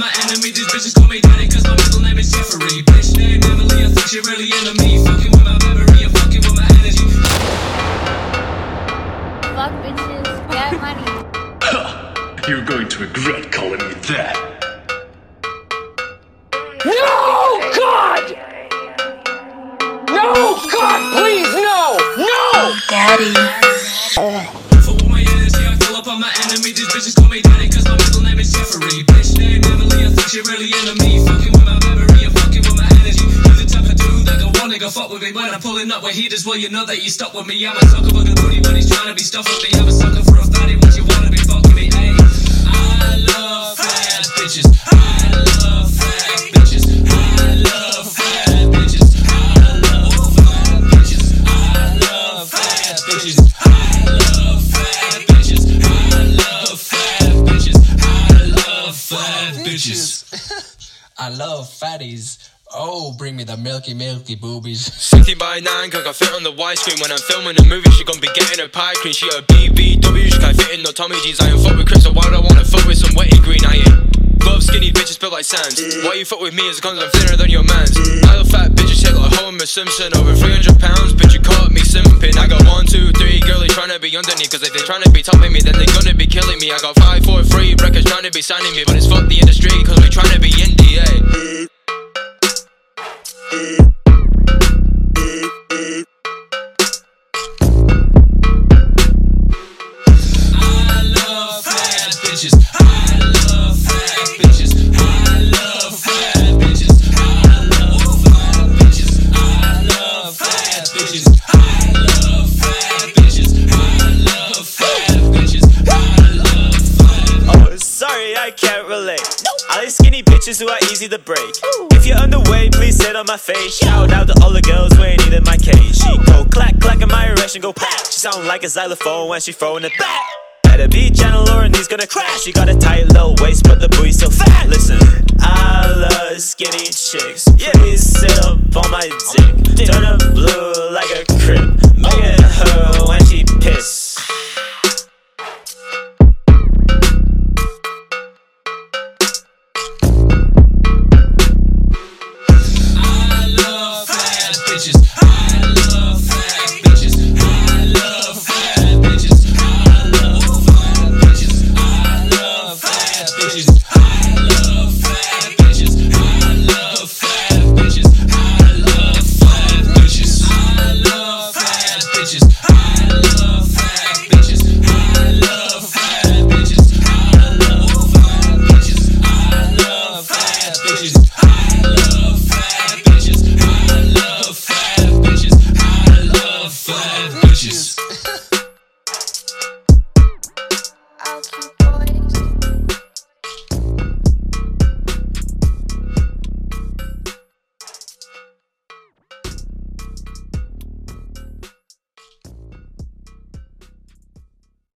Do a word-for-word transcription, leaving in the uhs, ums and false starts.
my enemy. These bitches call me daddy cause my middle name is Jeffrey. Bitch named Emily, I think she really into me. Fucking with my memory and fucking with my energy. Fuck bitches, get money. You're going to regret calling me that. No, God! No, God, please, no! No! Daddy. For all my energy, I fill up on my enemy. These bitches call me daddy cause my middle name is Jeffrey. Bitch named Emily, I think she really into me. Fucking with my memory and fucking with my energy. You the type of dude that go one nigga fuck with me. When I'm pulling up with heaters, well you know that you stuck with me. I'm a sucker for the booty when he's trying to be stuffed with me. I'm a sucker for a fatty when you wanna be fucking me. Hey, I love fat bitches. I love fat bitches. I love fat bitches. I love fat bitches. I love fat bitches. I love fat bitches. I love fat bitches. I love fat bitches. I love fatties. Oh, bring me the milky, milky boobies. sixty by nine, cause I fit on the widescreen. When I'm filming a movie, she gon' be getting a pie cream. She a B B W, she can't fit in no Tommy G's. I ain't fuck with Chris, so why do I wanna fuck with some wetty green? I ain't love skinny bitches built like sands. Why you fuck with me is cause I'm thinner than your mans. I love fat bitches shit like Homer Simpson. Over three hundred pounds, bitch you caught me simping. I got one, two, three girlies trying to be underneath. Cause if they trying to be topping me, then they gonna be killing me. I got five, four, three records trying to be signing me. But it's fuck the industry, cause we trying to be indie, eh? I love fat bitches. I love fat bitches. I love fat bitches. I love fat bitches. I love fat bitches. I love fat bitches. I love fat bitches. I love fat. Oh, sorry, I can't relate. I like skinny bitches who are easy to break. If you're underweight, please sit on my face. Shout out to all the girls who ain't in my cage. She go clack, clack in my erection, go pat. She sound like a xylophone when she throwing it back. At a beach channel or knees gonna crash. She got a tight little waist, but the booty's so fat. Listen, I love skinny chicks. Please sit up on my dick. Turn her blue like a crib. Make it her when she piss. Bitches. I love fat bitches. I love fat bitches. I love fat bitches. I love fat bitches.